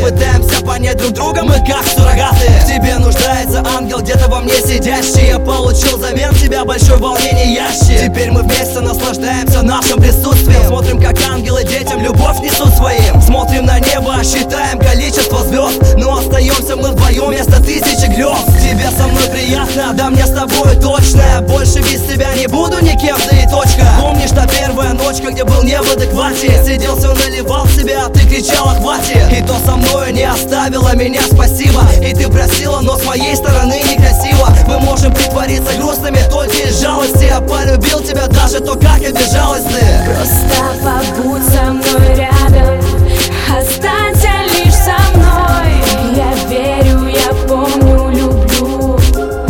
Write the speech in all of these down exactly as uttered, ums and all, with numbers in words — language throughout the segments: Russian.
пытаемся понять друг друга, мы как суррогаты. В тебе нуждается ангел, где-то во мне сидящий. Я получил взамен тебя большой волнение ящик. Теперь мы вместе наслаждаемся нашим присутствием. Смотрим, как ангелы детям любовь несут своим. Смотрим на небо, считаем количество звезд, но остаемся мы вдвоем вместо тысячи грез. Тебе со мной приятно, да мне с тобой точно. Больше без тебя не буду никем, да и точка. Помнишь та первая ночка, где был не в адеквате? Сидел, все наливал себя, а ты кричала хватит. И то со мною не оставила меня, спасибо. И ты просила, но с моей стороны некрасиво. Мы можем притвориться грустными только из жалости. Я полюбил тебя даже то, как я безжалостный. Просто побудь со мной рядом, останься лишь со мной. Я верю, я помню, люблю.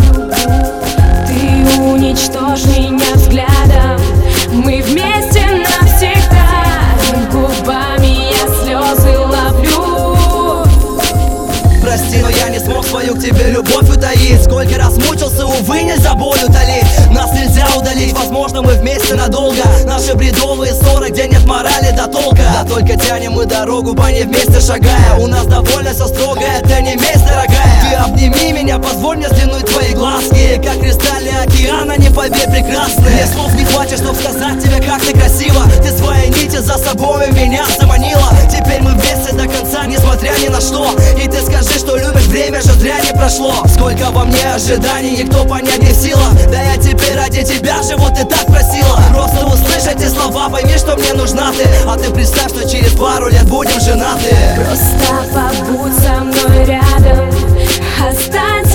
Ты уничтожь меня взглядом, мы вместе навсегда. Губами я слезы ловлю. Прости, но я не смог свою к тебе любовь утаить. Сколько раз мучился, увы, нельзя боль утолить. Нас нельзя удалить, возможно, мы вместе надолго. Наши бредовые ссоры, где нет морали до толка. Да только тянем мы дорогу, по ней вместе шагая. У нас довольно все строгое, это не месть, дорогая. Ты обними меня, позволь мне взглянуть в твои глазки. Как кристалли океана, не поверь, прекрасны. Мне слов не хватит, чтоб сказать тебе, как ты красиво. Ты свои нити за собой меня заманила. Теперь мы вместе до конца, несмотря ни на что. И ты скажи, что любишь, время же зря не прошло. Сколько во мне ожиданий, никто понять не в силах. Да я теперь ради тебя живу, ты так просила. Просто услышь эти слова, пойми, что мне нужна ты. А ты представь, что через пару лет будем женаты. Просто побудь со мной рядом, останься